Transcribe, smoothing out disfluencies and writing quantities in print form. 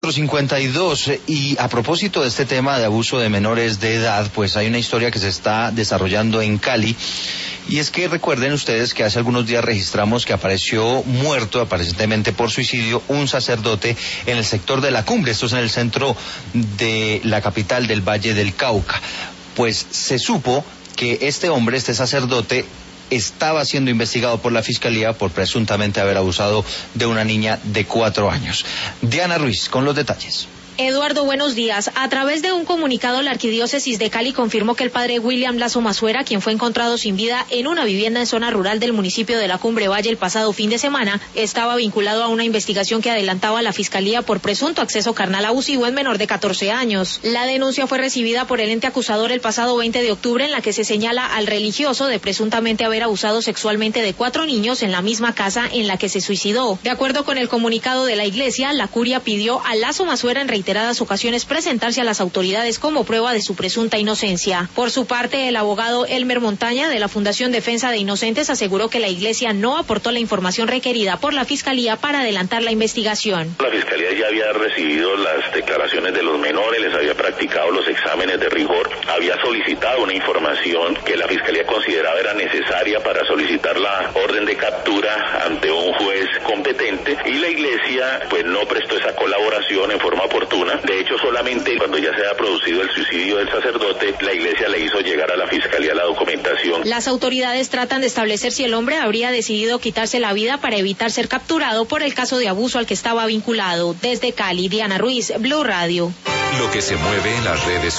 52, y a propósito de este tema de abuso de menores de edad, pues hay una historia que se está desarrollando en Cali, y es que recuerden ustedes que hace algunos días registramos que apareció muerto, aparentemente por suicidio, un sacerdote en el sector de La Cumbre, esto es en el centro de la capital del Valle del Cauca. Pues se supo que este hombre, este sacerdote, estaba siendo investigado por la Fiscalía por presuntamente haber abusado de una niña de 4 años. Diana Ruiz, con los detalles. Eduardo, buenos días. A través de un comunicado, la Arquidiócesis de Cali confirmó que el padre William Lazo Masuera, quien fue encontrado sin vida en una vivienda en zona rural del municipio de La Cumbre Valle el pasado fin de semana, estaba vinculado a una investigación que adelantaba la Fiscalía por presunto acceso carnal abusivo en menor de 14 años. La denuncia fue recibida por el ente acusador el pasado 20 de octubre, en la que se señala al religioso de presuntamente haber abusado sexualmente de 4 niños en la misma casa en la que se suicidó. De acuerdo con el comunicado de la Iglesia, la curia pidió a Lazo Masuera en reiteradas ocasiones presentarse a las autoridades como prueba de su presunta inocencia. Por su parte, el abogado Elmer Montaña de la Fundación Defensa de Inocentes aseguró que la Iglesia no aportó la información requerida por la Fiscalía para adelantar la investigación. La Fiscalía ya había recibido las declaraciones de los menores, les había practicado los exámenes de rigor, había solicitado una información que la Fiscalía consideraba era necesaria para solicitar la orden de captura ante un juez competente, y la Iglesia pues no prestó esa colaboración en forma oportuna. De hecho, solamente cuando ya se había producido el suicidio del sacerdote, la Iglesia le hizo llegar a la Fiscalía la documentación. Las autoridades tratan de establecer si el hombre habría decidido quitarse la vida para evitar ser capturado por el caso de abuso al que estaba vinculado. Desde Cali, Diana Ruiz, Blue Radio. Lo que se mueve en las redes